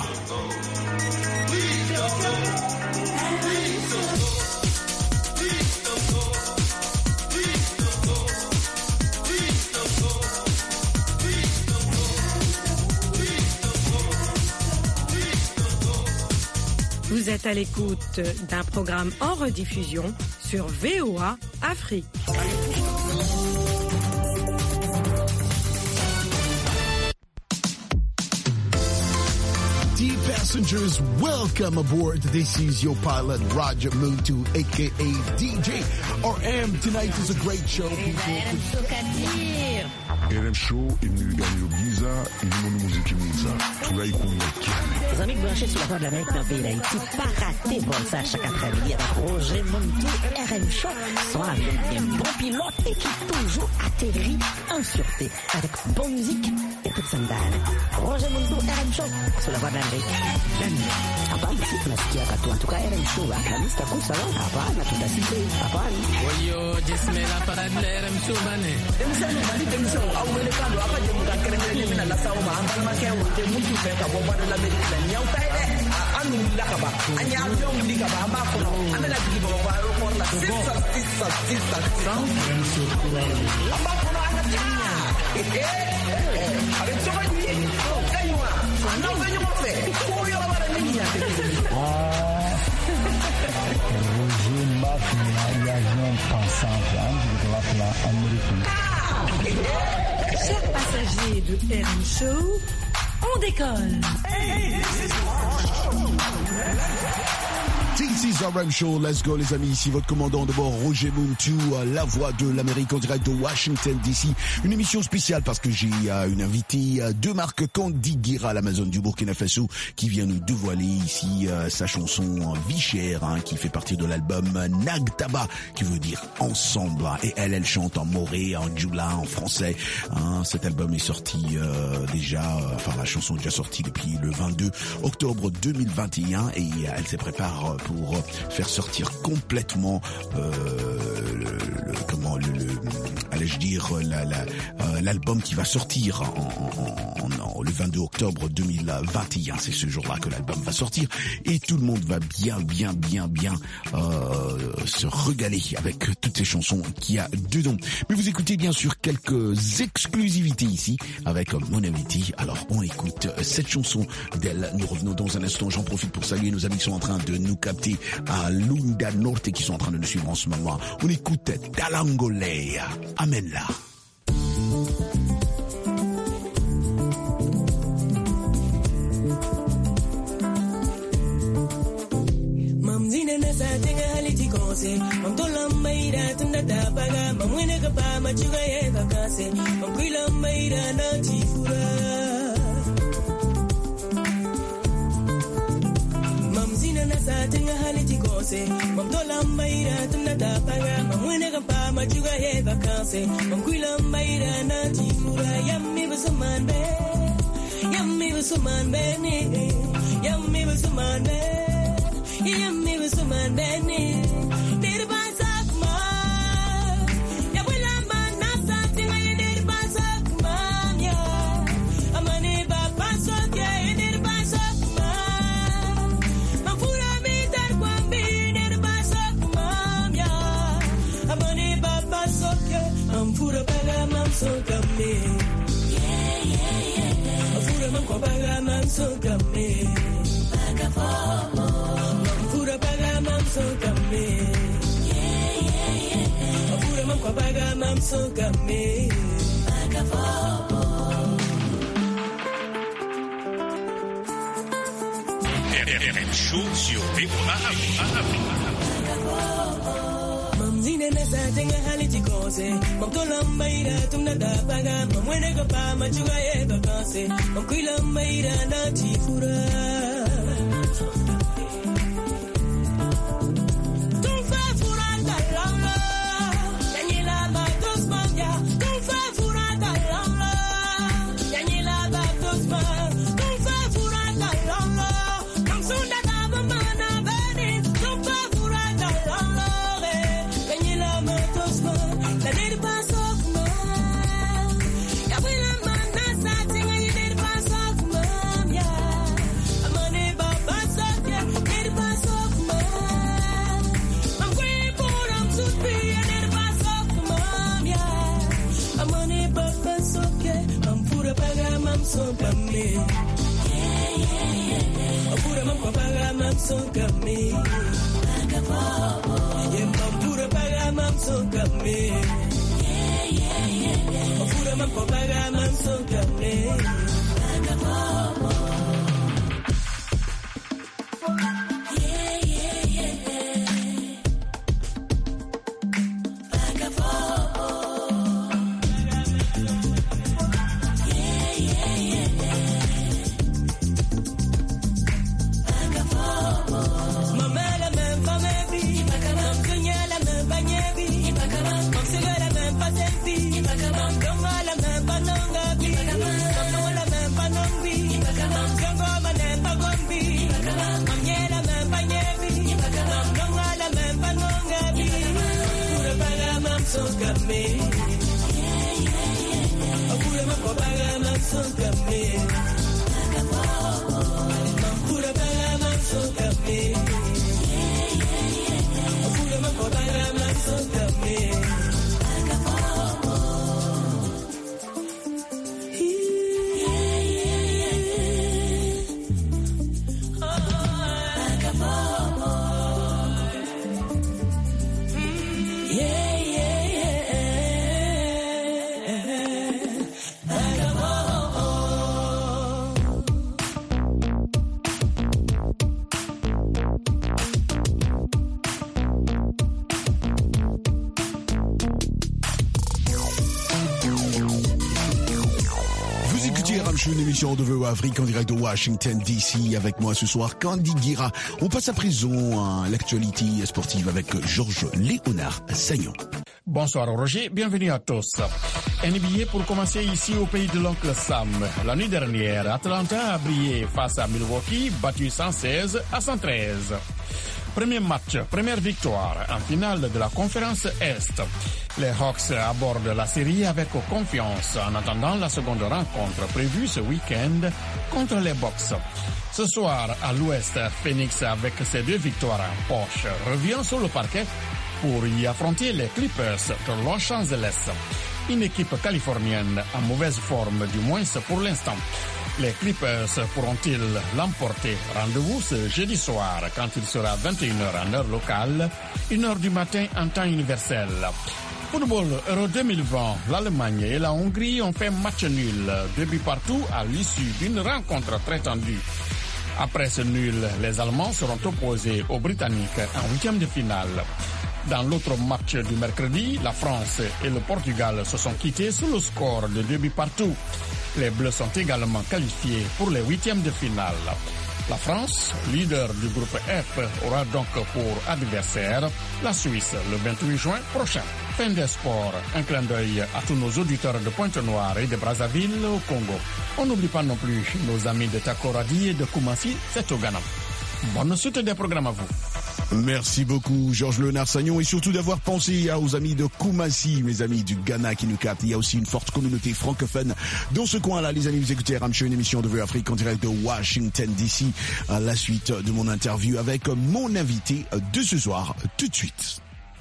Vous êtes à l'écoute d'un programme en rediffusion sur V O A Afrique. Dear passengers, welcome aboard. This is your pilot, Roger Muntu, aka D J R M. Tonight is a great show. R M Show imilingano byiza irimo n'umuziki mwiza turayikunda cyane. Les amis branchés sur la voie de l'Amérique dans le pays d'Haïti, pas raté bon ça chaque après-midi avec Roger Muntu. R M Show sont avec un bon pilote et qui toujours atterrit en sûreté avec bonne musique et toute sandale. Roger Muntu, R M Show sur la voie de l'Amérique. Hapana sisi tunasikia katu en tout cas R M Show akamista kusa hapana tutasiki hapana. Oyo jismela para R M Show bane. Demsano bali demsano awelekano akaje mukakerele mina la sawa ambala makewo te mutu feka bomba de l'Amérique nyau taide anu lakaba anya avion likaba amba kono amela dibo ba aeroport la sisa sisa sisa R M Show amba kono anya eh eh avec ça va dire aywa non venyo mo fe ko yo la niña Roger Mac l'avion pensant de la plan américain. Chers passagers de R M Show, on décolle. This is R M Show, let's go les amis, ici votre commandant de bord Roger Muntu, la voix de l'Amérique en direct de Washington D C. Une émission spéciale parce que j'ai euh, une invitée euh, de marque Candy Guira, l'Amazone du Burkina Faso, qui vient nous dévoiler ici euh, sa chanson euh, Vie chère, hein, qui fait partie de l'album Nag Taba, qui veut dire ensemble. Hein, et elle, elle chante en moré, en djoula, en français. Hein, cet album est sorti euh, déjà, euh, enfin la chanson est déjà sortie depuis le vingt-deux octobre deux mille vingt et un et euh, elle se prépare pour faire sortir complètement euh, le, le, comment le, le allais-je dire la, la, euh, l'album qui va sortir en, en, en, le vingt-deux octobre deux mille vingt et un. C'est ce jour-là que l'album va sortir et tout le monde va bien bien bien bien euh, se régaler avec toutes ces chansons qu'il y a dedans. Mais vous écoutez bien sûr quelques exclusivités ici avec mon invité. Alors on écoute cette chanson d'elle. Nous revenons dans un instant. J'en profite pour saluer nos amis qui sont en train de nous capter à Lunda Norte qui sont en train de nous suivre en ce moment. On écoute Dalangolei. Amen là. Mamzina nasa tenga haliti konse Mamtola maida tunda tapaga Mamwene kapa machuga ye vakase Mamkwila maida na tifura Mamzina nasa tenga haliti konse Mamtola maida tunda tapaga Mamwene kapa machuga ye vakase Mamkwila maida na tifura Yammi basaman be Yammi basaman be ni Yammi basaman be Yammi basaman be ni Dere basak ma Ya bulamba nasa tinga ye dere basak ma ya Amane ba basak ye dere basak ma Mafura mi dar kwambi dere basak ma ya Amane ba basak ye Mafura baga mamso kamne Yeah yeah yeah Mafura mamko baga mamso kamne Baga fo Mafura baga mamso kamne Yeah yeah yeah Mafura mamko baga mamso kamne Baga fo R M Show sur V O A Afrique. Mamzine na nasa tenga haliti kose mamtola maira tumna da paga mamwene ka pa machuga e vacances mamkuila maira na tifura tumfa furata lala yanyela batos manja tumfa furata lala yanyela batos manja tumfa furata lala kamsunda da mana bani tumfa furata lala yanyela batos manja la neri paso kuma ya wila mana sa tinga ni neri paso kuma ya amane baba sa ya neri paso kuma I'm going for I'm so free and neri paso kuma ya amane baba so ke I'm pura paga mam so kami yeah yeah yeah pura mam paga mam so kami paga bobo yeah mam pura paga mam so kami yeah yeah yeah pura mam paga mam so kami paga bobo yeah yeah yeah paga bobo yeah yeah yeah paga bobo mamela men famebi mam kunya la men banyebi mam sigara men pasensi mam donga la men panonga bi mam la men panongi mam jongo manen pagombi mam nyela men banyebi mam donga la men panonga bi pura paga mam songame yeah yeah yeah pura mam paga mam songame paga bobo mam pura paga mam songame yeah yeah yeah pura mam paga mam songame paga bobo yeah yeah yeah paga bobo yeah yeah yeah paga bobo Vous écoutez Ramchou, une émission de V O A Afrique en direct de Washington D C avec moi ce soir, Candy Guira. On passe à présent à l'actualité sportive avec Georges Léonard Sagnon. Bonsoir Roger, bienvenue à tous. N B A pour commencer ici au pays de l'oncle Sam. La nuit dernière, Atlanta a brillé face à Milwaukee, battu cent seize à cent treize. Premier match, première victoire en finale de la conférence Est. Les Hawks abordent la série avec confiance en attendant la seconde rencontre prévue ce week-end contre les Bucks. Ce soir, à l'Ouest, Phoenix, avec ses deux victoires en poche, revient sur le parquet pour y affronter les Clippers de Los Angeles. Une équipe californienne en mauvaise forme, du moins pour l'instant. Les Clippers pourront-ils l'emporter? Rendez-vous ce jeudi soir quand il sera vingt et une heures en heure locale, une heure du matin en temps universel. Football Euro deux mille vingt, l'Allemagne et la Hongrie ont fait match nul, deux buts partout à l'issue d'une rencontre très tendue. Après ce nul, les Allemands seront opposés aux Britanniques en huitième de finale. Dans l'autre match du mercredi, la France et le Portugal se sont quittés sous le score de deux buts partout. Les Bleus sont également qualifiés pour les huitièmes de finale. La France, leader du groupe F, aura donc pour adversaire la Suisse le vingt-huit juin prochain. Fin des sports, un clin d'œil à tous nos auditeurs de Pointe-Noire et de Brazzaville au Congo. On n'oublie pas non plus nos amis de Takoradi et de Koumassi, c'est au Ghana. Bonne suite des programmes à vous. Merci beaucoup, Georges Léonard Sagnon, et surtout d'avoir pensé aux amis de Koumassi, mes amis du Ghana qui nous captent. Il y a aussi une forte communauté francophone dans ce coin-là. Les amis, vous écoutez Ramchou, une émission de V O A Afrique en direct de Washington D C. À la suite de mon interview avec mon invité de ce soir, tout de suite.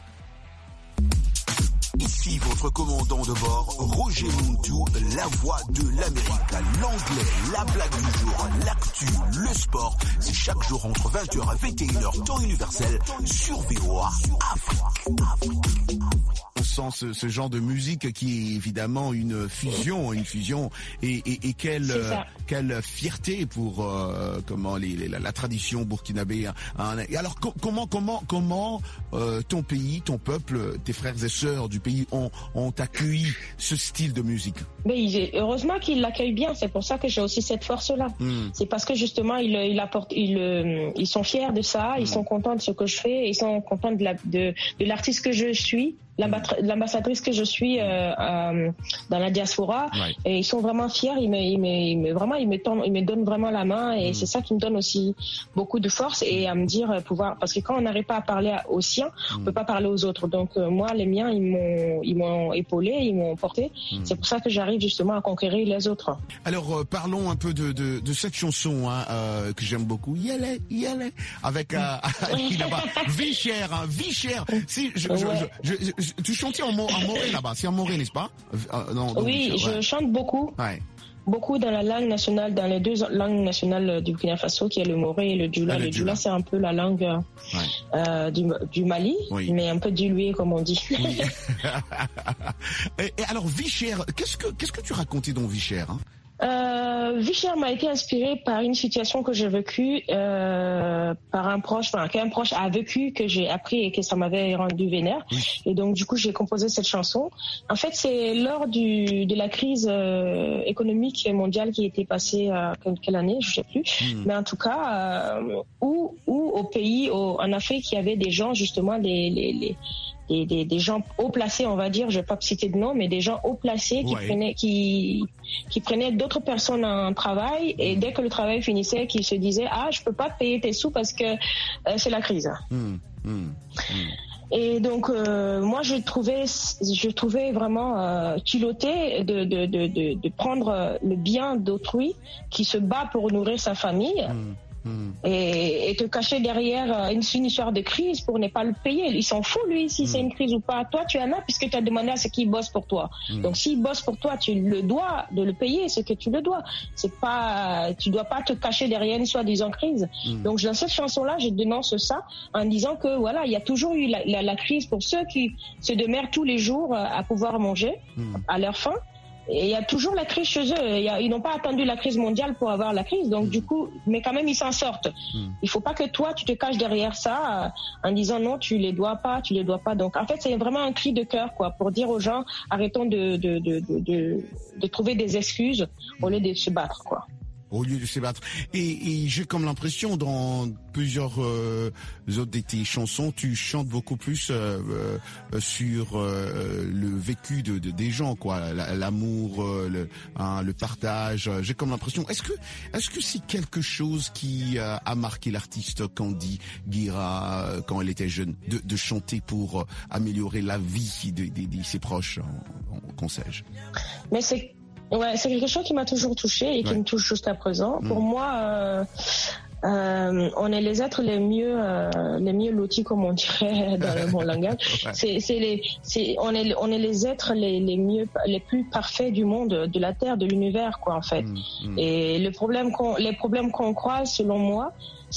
Ici votre commandant de bord, Roger Montou, la voix de l'Amérique, l'anglais, la blague du jour, l'actu, le sport. C'est chaque jour entre vingt heures et vingt et une heures, temps universel, sur V O A Afrique. dansant ce, ce genre de musique qui est évidemment une fusion, une fusion. Et, et, et quelle, quelle fierté pour euh, comment les, les, la, la tradition burkinabé. Hein. Et alors co- comment comment comment euh, ton pays, ton peuple, tes frères et sœurs du pays ont, ont accueilli ce style de musique? Mais il, heureusement qu'ils l'accueillent bien. C'est pour ça que j'ai aussi cette force-là. Mm. C'est parce que justement ils, ils apportent, ils, ils sont fiers de ça, ils mm. sont contents de ce que je fais, ils sont contents de, la, de, de l'artiste que je suis. L'ambassadrice que je suis euh, euh, dans la diaspora, ouais. Et ils sont vraiment fiers, ils me, ils me, ils me vraiment, ils me tendent, ils me donnent vraiment la main, et mmh. c'est ça qui me donne aussi beaucoup de force et à me dire pouvoir, parce que quand on n'arrive pas à parler aux siens, mmh. on peut pas parler aux autres. Donc euh, moi, les miens, ils m'ont, ils m'ont épaulé, ils m'ont porté. Mmh. C'est pour ça que j'arrive justement à conquérir les autres. Alors euh, parlons un peu de, de, de cette chanson hein, euh, que j'aime beaucoup, Yale, Yale, avec euh, là-bas, vie chère, hein, vie chère. Si je, ouais. je, je, je, je tu chantais en, en moré là-bas, c'est en moré, n'est-ce pas? euh, non, Oui, je ouais. chante beaucoup. Ouais. Beaucoup dans la langue nationale, dans les deux langues nationales du Burkina Faso, qui est le moré et le djoula. Ah, le, le djoula, c'est un peu la langue ouais. euh, du, du Mali, oui. mais un peu diluée, comme on dit. Oui. et, et alors, Vie chère, qu'est-ce que, qu'est-ce que tu racontais dans Vie chère hein? Euh, Vie chère m'a été inspirée par une situation que j'ai vécue euh, par un proche, enfin qu'un proche a vécu, que j'ai appris et que ça m'avait rendu vénère. Oui. Et donc du coup j'ai composé cette chanson. En fait c'est lors du de la crise euh, économique mondiale qui était passée euh, quelle année, je sais plus, mmh. mais en tout cas euh, où où au pays, au, en Afrique, il y avait des gens justement les les les Des, des, des gens haut placés, on va dire, je vais pas citer de nom, mais des gens haut placés qui ouais. prenaient, qui, qui prenaient d'autres personnes en travail et dès que le travail finissait, qui se disaient ah je peux pas te payer tes sous parce que euh, c'est la crise. Mmh, mmh, mmh. Et donc euh, moi je trouvais, je trouvais vraiment euh, culotté de, de, de, de, de prendre le bien d'autrui qui se bat pour nourrir sa famille. Mmh. Mmh. Et, et te cacher derrière une, une histoire de crise pour ne pas le payer. Il s'en fout lui si mmh. c'est une crise ou pas. Toi tu en as puisque tu as demandé à ce qu'il bosse pour toi. Mmh. Donc s'il bosse pour toi, tu le dois de le payer, ce que tu le dois. C'est pas, tu dois pas te cacher derrière une soi-disant crise. Mmh. Donc dans cette chanson-là, je dénonce ça en disant que voilà, il y a toujours eu la, la, la crise pour ceux qui se démerdent tous les jours à pouvoir manger mmh. à leur faim. Et il y a toujours la crise chez eux. Il y a, ils n'ont pas attendu la crise mondiale pour avoir la crise. Donc, mmh. du coup, mais quand même, ils s'en sortent. Mmh. Il faut pas que toi, tu te caches derrière ça euh, en disant non, tu les dois pas, tu les dois pas. Donc, en fait, c'est vraiment un cri de cœur, quoi, pour dire aux gens, arrêtons de, de, de, de, de, de trouver des excuses au lieu de se battre, quoi. Au lieu de se battre. Et, et j'ai comme l'impression dans plusieurs euh, autres de tes chansons, tu chantes beaucoup plus euh, euh, sur euh, le vécu de, de des gens, quoi, l'amour, euh, le, hein, le partage. J'ai comme l'impression. Est-ce que est-ce que c'est quelque chose qui euh, a marqué l'artiste Kandi Guira euh, quand elle était jeune, de, de chanter pour euh, améliorer la vie de, de, de ses proches, qu'on sais-je? Mais c'est Ouais, c'est quelque chose qui m'a toujours touchée et qui ouais. me touche jusqu'à présent. Mmh. Pour moi, euh, euh, on est les êtres les mieux, euh, les mieux lotis, comme on dirait dans le mon langage. Ouais. C'est, c'est les, c'est, on est, on est les êtres les, les mieux, les plus parfaits du monde, de la terre, de l'univers, quoi, en fait. Mmh. Mmh. Et le problème qu'on, les problèmes qu'on croise, selon moi,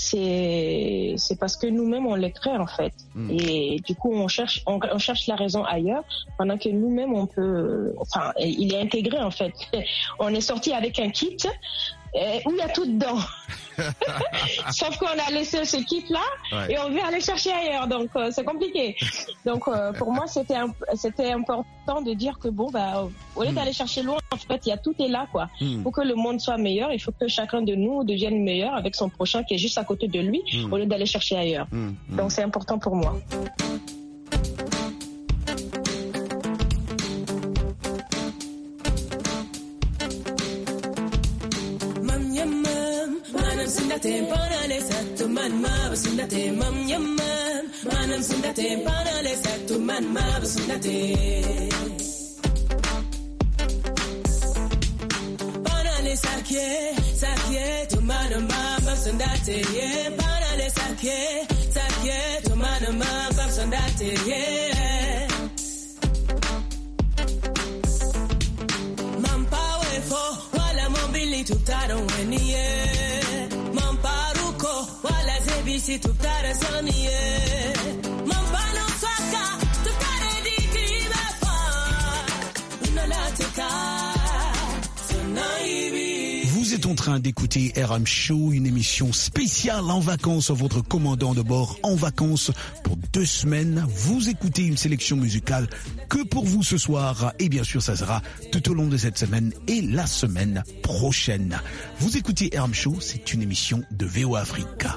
c'est c'est parce que nous-mêmes on les crée en fait mmh. et du coup on cherche on, on cherche la raison ailleurs pendant que nous-mêmes on peut enfin il est intégré en fait. On est sorti avec un kit euh, où il y a tout dedans. Sauf qu'on a laissé ce kit là ouais. et on veut aller chercher ailleurs, donc euh, c'est compliqué. Donc euh, pour moi c'était un, c'était important de dire que bon bah au lieu mmh. d'aller chercher loin, en fait il y a tout est là, quoi. Mmh. Pour que le monde soit meilleur, il faut que chacun de nous devienne meilleur avec son prochain qui est juste à côté de lui mmh. au lieu d'aller chercher ailleurs. Mmh. Mmh. Donc c'est important pour moi. Panale satu man ma basundate mam yamman manam sundate panale satu man ma basundate panale sakye sakye tu manam ma basundate yeah panale sakye sakye tu manam ma basundate yeah mam pawe fo wala mobili tutaro weni yeah si tu tare sonie mampano saka tu tare di ti êtes en train d'écouter R M Show, une émission spéciale en vacances. Votre commandant de bord en vacances pour deux semaines. Vous écoutez une sélection musicale que pour vous ce soir. Et bien sûr, ça sera tout au long de cette semaine et la semaine prochaine. Vous écoutez R M Show, c'est une émission de V O A Africa.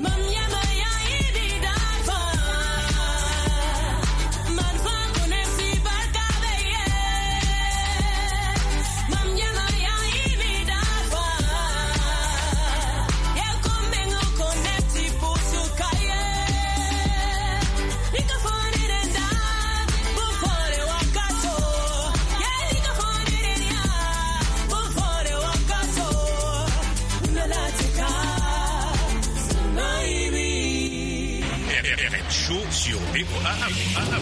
Sur V O A Africa.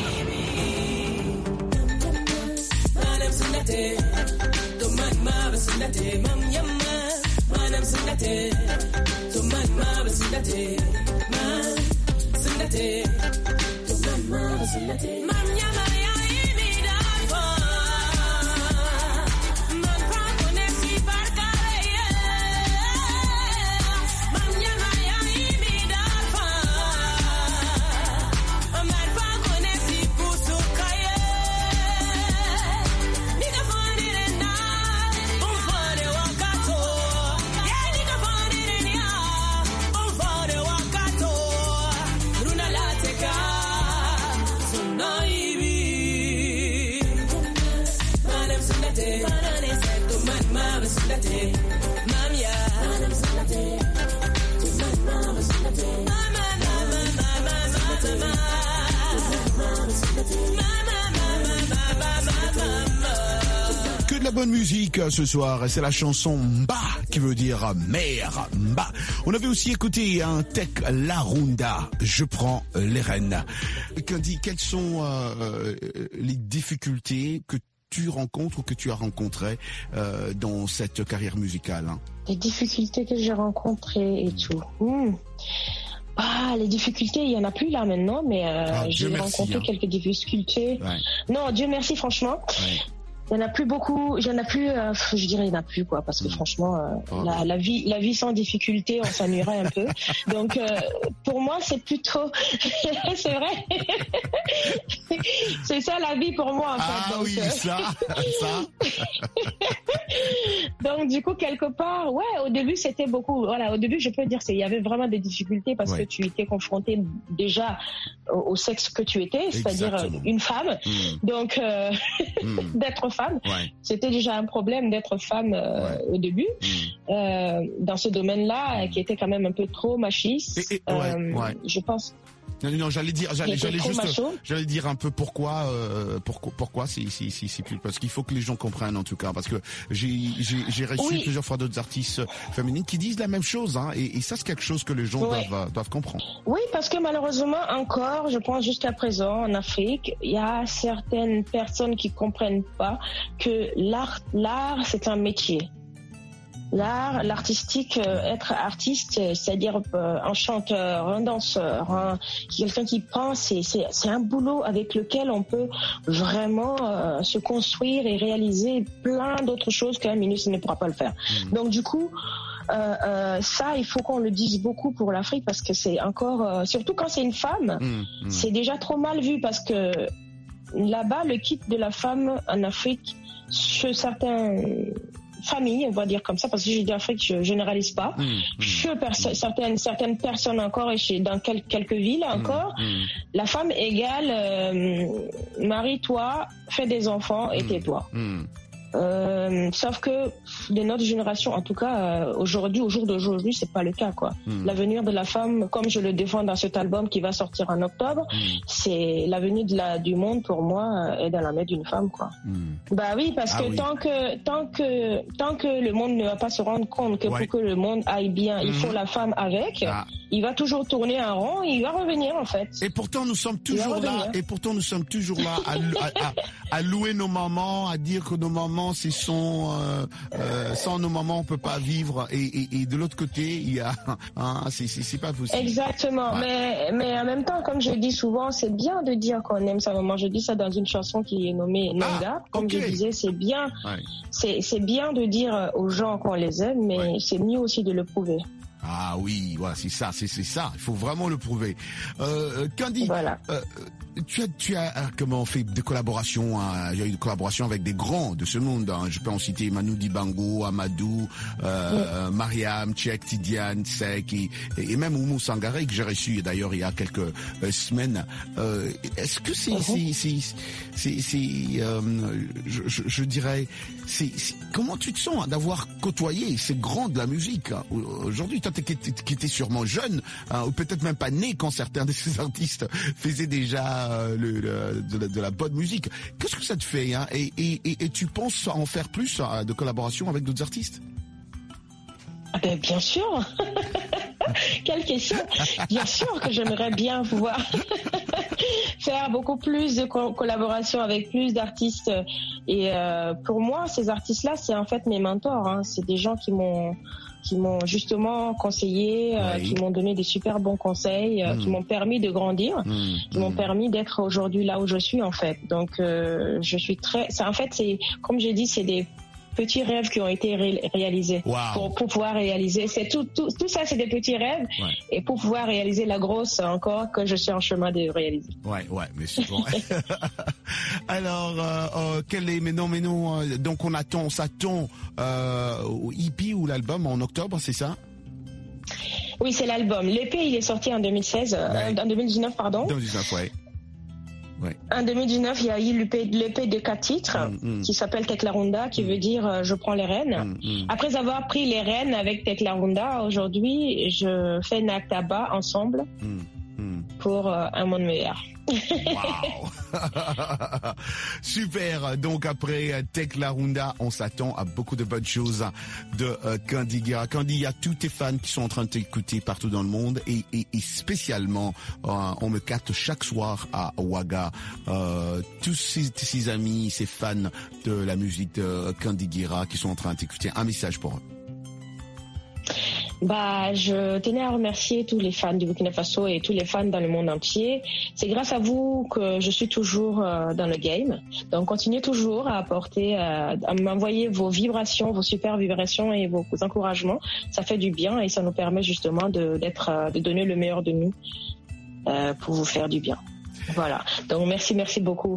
Que de la bonne musique ce soir, c'est la chanson Mba qui veut dire mère, Mba. On avait aussi écouté un Tech La Runda, Je prends les rênes. Candy, quelles sont euh, les difficultés que tu rencontres ou que tu as rencontrées euh, dans cette carrière musicale, hein? Les difficultés que j'ai rencontrées et tout. Mmh. Ah, les difficultés, il y en a plus là maintenant, mais euh, ah, j'ai rencontré hein. quelques difficultés. Ouais. Non, Dieu merci, franchement. Ouais. Il y en a plus beaucoup, il y en a plus, euh, je dirais il y en a plus quoi, parce que mmh. franchement, euh, oh. la, la vie, la vie sans difficulté, on s'ennuierait un peu. Donc euh, pour moi, c'est plutôt, c'est vrai, c'est ça la vie pour moi en fait. Ah donc, oui, euh... ça, ça. Donc du coup quelque part, ouais, au début c'était beaucoup. Voilà, au début je peux dire c'est, il y avait vraiment des difficultés parce ouais. que tu étais confronté déjà au, au sexe que tu étais, c'est-à-dire Exactement. une femme. Mmh. Donc euh, mmh. d'être femme, ouais. c'était déjà un problème d'être femme euh, ouais. au début mmh. euh, dans ce domaine-là mmh. qui était quand même un peu trop machiste. Et, et, euh, ouais, ouais. Je pense. Non, non, j'allais dire, j'allais, j'allais juste, j'allais dire un peu pourquoi, euh, pourquoi, pourquoi c'est, c'est, c'est, c'est plus, parce qu'il faut que les gens comprennent en tout cas, parce que j'ai, j'ai, j'ai reçu oui. plusieurs fois d'autres artistes féminines qui disent la même chose, hein, et, et ça c'est quelque chose que les gens ouais. doivent, doivent comprendre. Oui, parce que malheureusement encore, je pense jusqu'à présent en Afrique, il y a certaines personnes qui comprennent pas que l'art, l'art c'est un métier. L'art, l'artistique, euh, être artiste, c'est-à-dire euh, un chanteur, un danseur, un, quelqu'un qui pense, c'est, c'est, c'est un boulot avec lequel on peut vraiment euh, se construire et réaliser plein d'autres choses qu'un ministre ne pourra pas le faire. Mmh. Donc du coup, euh, euh, ça, il faut qu'on le dise beaucoup pour l'Afrique parce que c'est encore, euh, surtout quand c'est une femme, mmh. Mmh. c'est déjà trop mal vu parce que là-bas, le kit de la femme en Afrique, chez certains famille, on va dire comme ça, parce que je dis Afrique, je généralise pas. Mmh, mmh, chez perso- mmh. certaines certaines personnes encore et chez dans quel, quelques villes encore, mmh, la femme égale euh, marie-toi, fais des enfants et tais-toi. Mmh. Euh, sauf que de notre génération, en tout cas euh, aujourd'hui, au jour d'aujourd'hui, c'est pas le cas quoi. Mmh. L'avenir de la femme, comme je le défends dans cet album qui va sortir en octobre, mmh. c'est l'avenir de la du monde pour moi euh, est dans la main d'une femme quoi. Mmh. Bah oui, parce ah que oui. tant que tant que tant que le monde ne va pas se rendre compte que ouais. pour que le monde aille bien, mmh. il faut la femme avec. Ah. Il va toujours tourner un rond, il va revenir en fait. Et pourtant nous sommes toujours là. Et pourtant nous sommes toujours là à, à, à, à louer nos mamans, à dire que nos mamans maman, c'est son, euh, euh, sans nos mamans, on peut pas vivre. Et, et, et de l'autre côté, il y a, hein, c'est, c'est, c'est pas possible. Exactement. Ouais. Mais, mais en même temps, comme je dis souvent, c'est bien de dire qu'on aime sa maman. Je dis ça dans une chanson qui est nommée Nanga. Ah, comme okay. je disais, c'est bien, ouais. c'est, c'est bien de dire aux gens qu'on les aime, mais ouais. c'est mieux aussi de le prouver. Ah oui, voilà, c'est ça, c'est, c'est ça. Il faut vraiment le prouver. Euh, Candy, voilà. euh, tu as, tu as comment fait des collaborations, hein, il y a eu des collaborations avec des grands de ce monde. Hein. Je peux en citer Manu Dibango, Amadou, euh, oui. Mariam, Tchèque, Tidiane, Sek et, et même Oumou Sangaré que j'ai reçu d'ailleurs il y a quelques euh, semaines. Euh, est-ce que c'est, uh-huh. c'est, c'est, c'est, c'est euh, je, je, je dirais, c'est, c'est, comment tu te sens d'avoir côtoyé ces grands de la musique hein. Aujourd'hui, toi, qui était sûrement jeune, hein, ou peut-être même pas né quand certains de ces artistes faisaient déjà euh, le, le, de, la, de la bonne musique. Qu'est-ce que ça te fait hein, et, et, et, et tu penses en faire plus hein, de collaboration avec d'autres artistes? Ah ben, bien sûr. Quelle question. Bien sûr que j'aimerais bien pouvoir faire beaucoup plus de co- collaboration avec plus d'artistes. Et euh, pour moi, ces artistes-là, c'est en fait mes mentors. Hein. C'est des gens qui m'ont qui m'ont justement conseillé, euh, oui. qui m'ont donné des super bons conseils, euh, mmh. qui m'ont permis de grandir, mmh. qui mmh. m'ont permis d'être aujourd'hui là où je suis en fait. Donc euh, je suis très, c'est en fait c'est comme j'ai dit, c'est des petits rêves qui ont été ré- réalisés wow. pour, pour pouvoir réaliser. C'est tout, tout, tout ça, c'est des petits rêves ouais. et pour pouvoir réaliser la grosse encore que je suis en chemin de réaliser. Ouais, ouais, mais c'est bon. Alors, euh, euh, quel est, mais non, mais non, euh, donc on attend, on s'attend euh, au E P ou l'album en octobre, c'est ça? Oui, c'est l'album. L'E P, il est sorti en deux mille seize, ouais. euh, en deux mille dix-neuf, pardon. deux mille dix-neuf, ouais. Ouais. En deux mille dix-neuf, il y a eu l'E P, l'E P de quatre titres mm, mm. qui s'appelle Teklarunda, qui mm. veut dire euh, je prends les rênes. Mm, mm. Après avoir pris les rênes avec Teklarunda, aujourd'hui, je fais Naktaba ensemble mm, mm. pour euh, un monde meilleur. Wow. Super. Donc après Teklarunda, on s'attend à beaucoup de bonnes choses de euh, Candy Guira. Candy, il y a tous tes fans qui sont en train de t'écouter partout dans le monde et, et, et spécialement, euh, on me capte chaque soir à Ouaga. Euh, tous ces, ces amis, ces fans de la musique de Candy Guira qui sont en train de t'écouter. Un message pour eux. Bah, je tenais à remercier tous les fans du Burkina Faso et tous les fans dans le monde entier. C'est grâce à vous que je suis toujours euh, dans le game. Donc, continuez toujours à apporter, euh, à m'envoyer vos vibrations, vos super vibrations et vos, vos encouragements. Ça fait du bien et ça nous permet justement de, d'être, euh, de donner le meilleur de nous euh, pour vous faire du bien. Voilà. Donc, merci, merci beaucoup.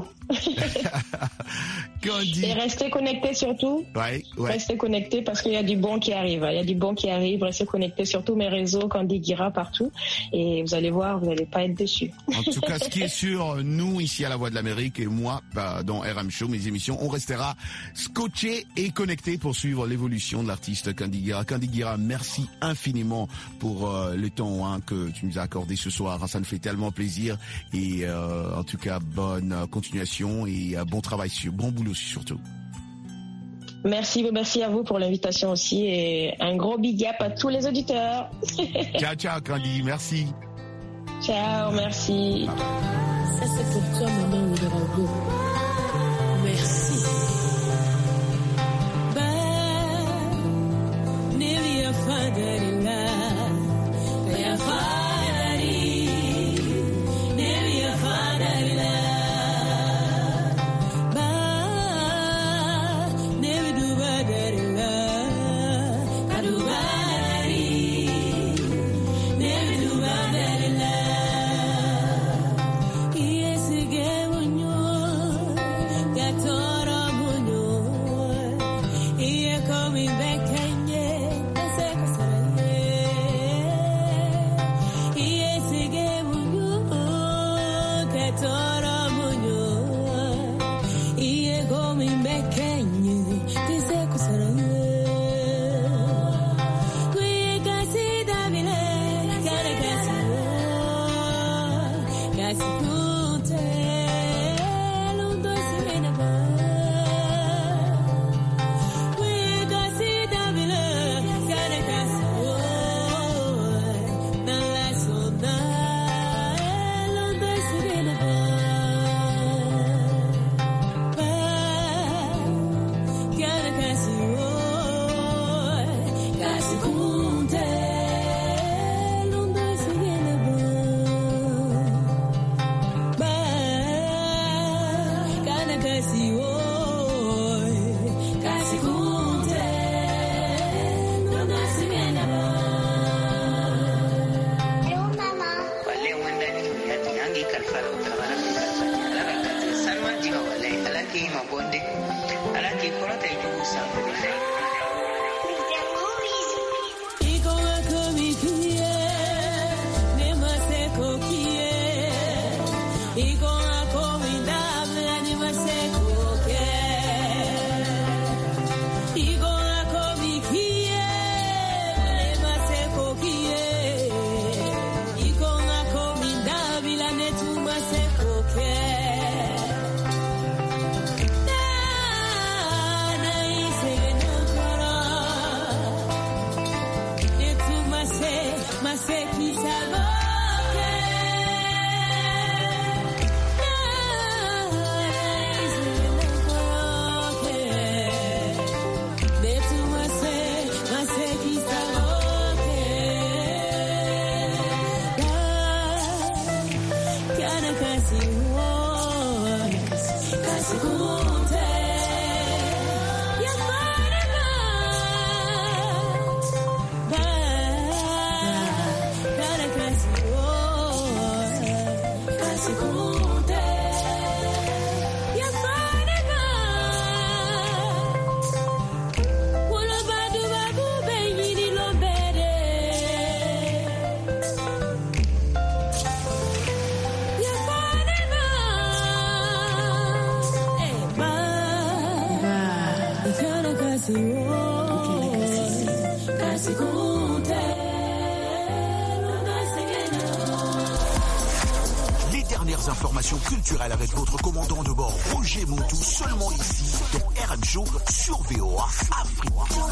Candy. Et restez connectés surtout. Ouais, ouais. Restez connectés parce qu'il y a du bon qui arrive. Il y a du bon qui arrive. Restez connectés sur tous mes réseaux, Candy Guira partout. Et vous allez voir, vous n'allez pas être déçus. En tout cas, ce qui est sûr, nous, ici à La Voix de l'Amérique et moi, bah, dans R M Show, mes émissions, on restera scotchés et connectés pour suivre l'évolution de l'artiste Candy Guira. Candy Guira, merci infiniment pour euh, le temps hein, que tu nous as accordé ce soir. Ça nous fait tellement plaisir. Et euh, en tout cas, bonne continuation et euh, bon travail, sur, bon boulot surtout. Merci, merci à vous pour l'invitation aussi et un gros big up à tous les auditeurs. Ciao, ciao, Candy, merci. Ciao, merci. Ça, c'est pour toi, maman Ouédraogo. Merci. Les dernières informations culturelles avec votre commandant de bord Roger Montou, seulement ici dans R M Show sur V O A Afrique.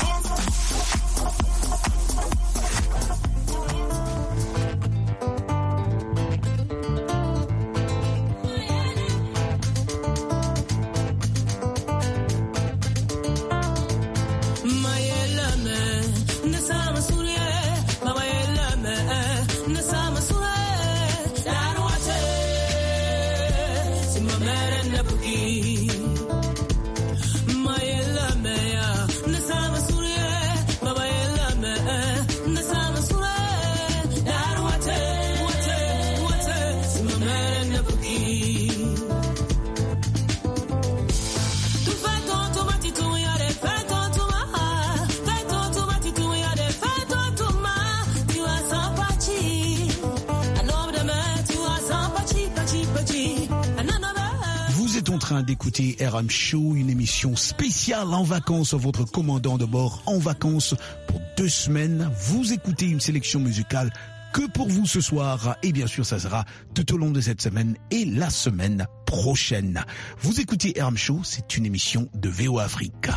D'écouter R M Show, une émission spéciale en vacances, votre commandant de bord en vacances pour deux semaines. Vous écoutez une sélection musicale que pour vous ce soir et bien sûr ça sera tout au long de cette semaine et la semaine prochaine. Vous écoutez R M Show, c'est une émission de V O A Afrique.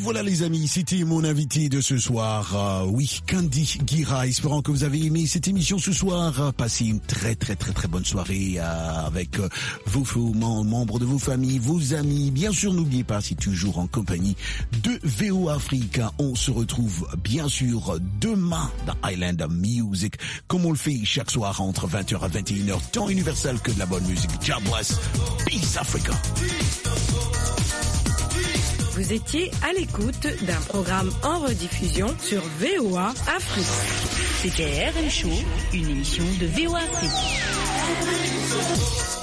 voilà les amis, c'était mon invité de ce soir. Euh, oui, Candy Guira. Espérant que vous avez aimé cette émission ce soir. Passez une très très très très bonne soirée euh, avec euh, vos, vos membres de vos familles, vos amis. Bien sûr, n'oubliez pas, c'est toujours en compagnie de V O Africa. On se retrouve bien sûr demain dans Island Music, comme on le fait chaque soir entre vingt heures à vingt et une heures, temps universel que de la bonne musique. God bless. Peace Africa. Vous étiez à l'écoute d'un programme en rediffusion sur V O A Afrique. C'était R M Show, une émission de V O A Afrique.